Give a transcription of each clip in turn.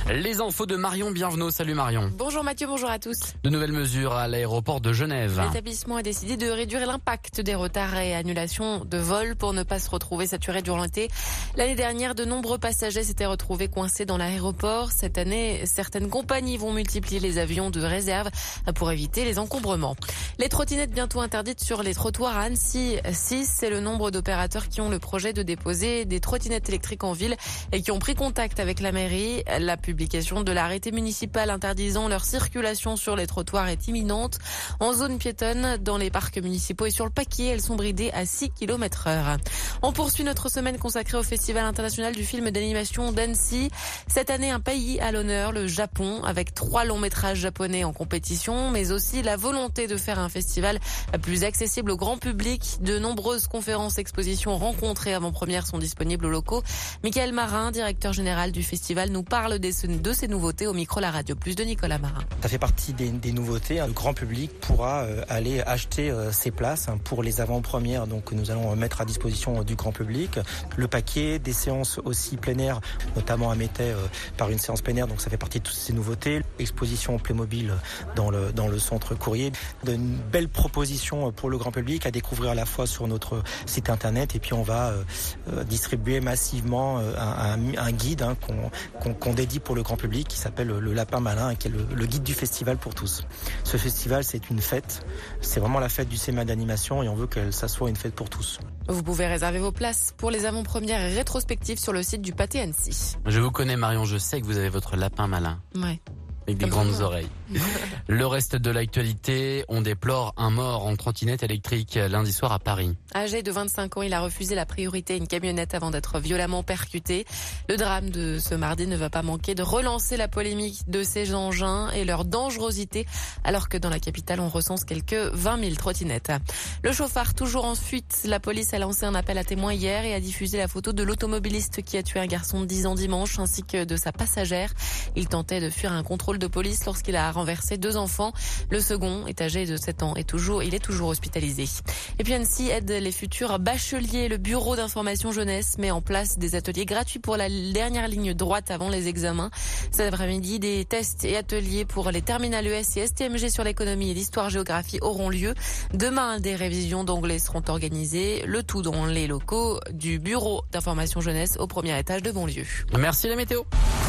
Les infos de Marion Bienvenue. Salut Marion. Bonjour Mathieu, bonjour à tous. De nouvelles mesures à l'aéroport de Genève. L'établissement a décidé de réduire l'impact des retards et annulations de vols pour ne pas se retrouver saturé durant l'été. L'année dernière, de nombreux passagers s'étaient retrouvés coincés dans l'aéroport. Cette année, certaines compagnies vont multiplier les avions de réserve pour éviter les encombrements. Les trottinettes bientôt interdites sur les trottoirs à Annecy. 6, c'est le nombre d'opérateurs qui ont le projet de déposer des trottinettes électriques en ville et qui ont pris contact avec la mairie. La publication de l'arrêté municipal interdisant leur circulation sur les trottoirs est imminente. En zone piétonne, dans les parcs municipaux et sur le Paquier, elles sont bridées à 6 km/h. On poursuit notre semaine consacrée au Festival international du film d'animation d'Annecy. Cette année, un pays à l'honneur, le Japon, avec 3 longs métrages japonais en compétition, mais aussi la volonté de faire un festival plus accessible au grand public. De nombreuses conférences, expositions, rencontres et avant-premières sont disponibles aux locaux. Michael Marin, directeur général du festival, nous parle de ces nouveautés au micro La Radio Plus de Nicolas Marin. Ça fait partie des nouveautés. Le grand public pourra aller acheter ses places pour les avant-premières, donc nous allons mettre à disposition du grand public. Le paquet, des séances aussi plein air, notamment à Métais par une séance plein air, donc ça fait partie de toutes ces nouveautés. Exposition Playmobil dans le centre Courrier. De belles propositions pour le grand public à découvrir à la fois sur notre site internet, et puis on va distribuer massivement un guide qu'on dédie pour le grand public qui s'appelle le Lapin Malin, qui est le guide du festival pour tous. Ce festival, c'est une fête. C'est vraiment la fête du cinéma d'animation et on veut que ça soit une fête pour tous. Vous pouvez réserver vos places pour les avant-premières et rétrospectives sur le site du Pâté Annecy. Je vous connais Marion, je sais que vous avez votre lapin malin. Ouais. Avec des grandes oreilles. Le reste de l'actualité, on déplore un mort en trottinette électrique lundi soir à Paris. Âgé de 25 ans, il a refusé la priorité à une camionnette avant d'être violemment percuté. Le drame de ce mardi ne va pas manquer de relancer la polémique de ces engins et leur dangerosité, alors que dans la capitale, on recense quelques 20 000 trottinettes. Le chauffard toujours en fuite. La police a lancé un appel à témoins hier et a diffusé la photo de l'automobiliste qui a tué un garçon de 10 ans dimanche, ainsi que de sa passagère. Il tentait de fuir un contrôle de police lorsqu'il a renversé 2 enfants. Le second est âgé de 7 ans et il est toujours hospitalisé. Et puis Annecy aide les futurs bacheliers. Le bureau d'information jeunesse met en place des ateliers gratuits pour la dernière ligne droite avant les examens. Cet après-midi, des tests et ateliers pour les terminales ES et STMG sur l'économie et l'histoire-géographie auront lieu. Demain, des révisions d'anglais seront organisées. Le tout dans les locaux du bureau d'information jeunesse au premier étage de Bonlieu. Merci la météo.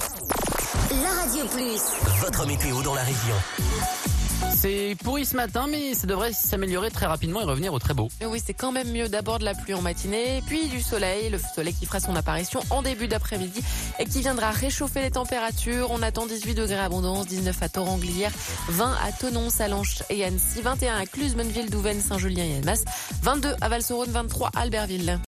La Radio Plus. Votre météo dans la région. C'est pourri ce matin, mais ça devrait s'améliorer très rapidement et revenir au très beau. Et oui, c'est quand même mieux. D'abord de la pluie en matinée, puis du soleil. Le soleil qui fera son apparition en début d'après-midi et qui viendra réchauffer les températures. On attend 18 degrés à Abondance, 19 à Thoranglières, 20 à Thonon, Salanches et Annecy, 21 à Cluse, Menneville, Douvaine, Saint-Julien et Annemasse, 22 à Val-Saurone, 23 à Albertville.